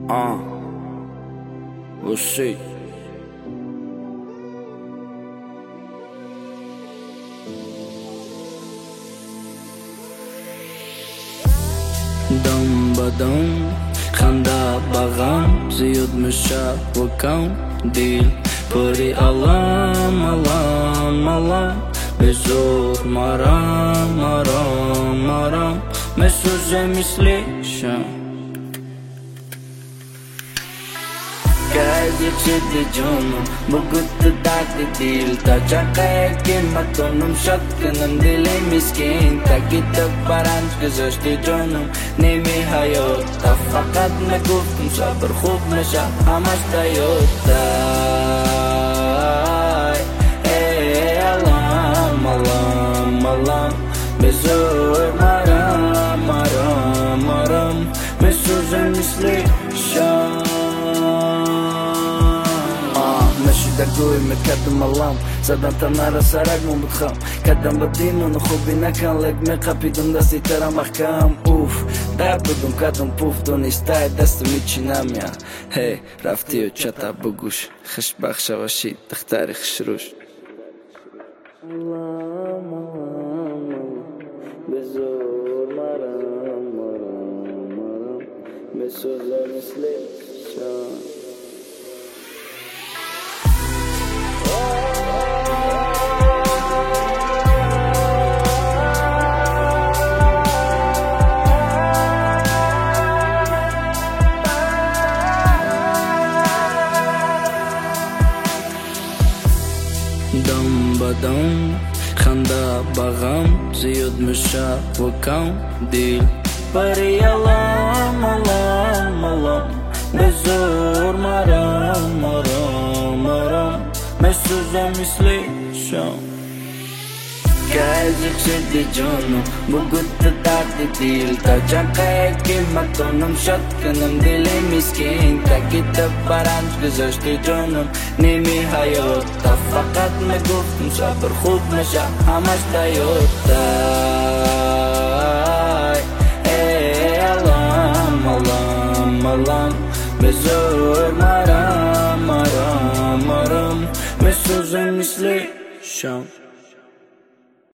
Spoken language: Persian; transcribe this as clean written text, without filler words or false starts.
Você دم بدم خنده بغم زیاد میشه و کم دیل پری علام به زور مرام میسوزه مثل شم Gece çedi canım bu gıttı derdi değil Ta çakayken matonum şatkınım dilim miskin Ta gidip paranç güzeşti canım Nemi hayatta fakat ne guftum sabır khub mesha hamash da yotta Ey alam bezor maram mesuzem misli şam دقوی میکردم علام زدن تنارا سرگمو بتخم کردم بدیمونو خوبی نکن لگ میقپیدم دستی ترا محکم اوف در بودم کردم پوف دونیستای دست میچینم یا هی رفتی و چتا بگوش خش بخش باشی دختری خشروش بزور مرام بسوزه مثل شام دم بدم خنده بغم زیاد میشه و کم دیل پری علام به زور مرام میسوزه مثل شام Gelecek çedi canım bu gıttı derdi değil Ta çakayken matonum şatkınım dilim miskin Ta gidip paranç güzeşti canım Nemi hayatta fakat ne guftum sabır khub mesha hamash da yotta Ey alam bezor maram mesuzem misli şam